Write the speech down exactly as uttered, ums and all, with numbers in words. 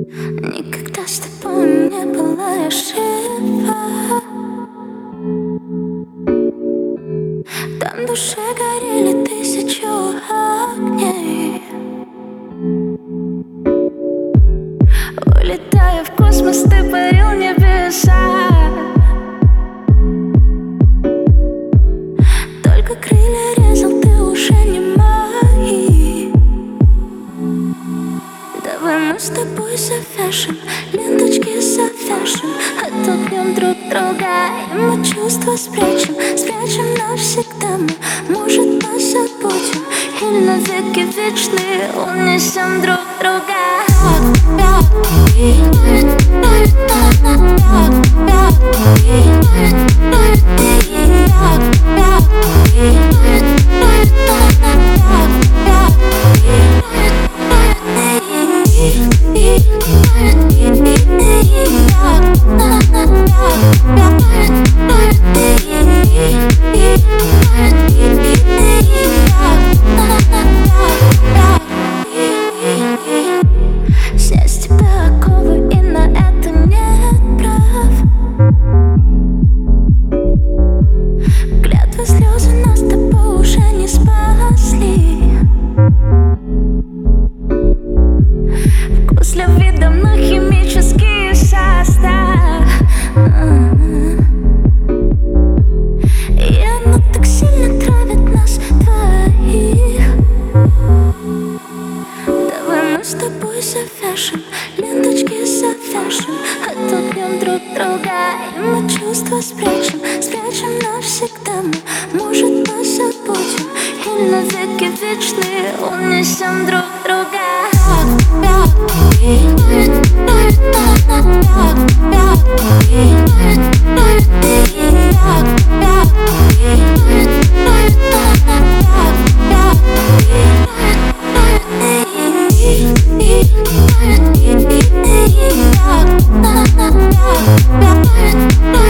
Никогда с тобой не была ошибка. Там в душе горели тысячу огней. Улетая в космос, ты парил небеса. Только крылья резал, ты уже не мои. Давай мы с тобой завяжем, ленточки завяжем, оттолкнем друг друга, и мы чувства спрячем. Спрячем навсегда мы, может, позабудем, и навеки вечные унесем друг друга. Снять с тебя оковы, и на это нет прав. Клятвы, слезы нас с тобой уже не спасли. Вкус любви давно химический состав. И оно так сильно травит нас двоих. Давай мы с тобой завяжем, ленточки завяжем, оттолкнем друг друга, и мы чувства спрячем. Спрячем навсегда мы, может, позабудем, и навеки вечные унесем друг друга. Yeah.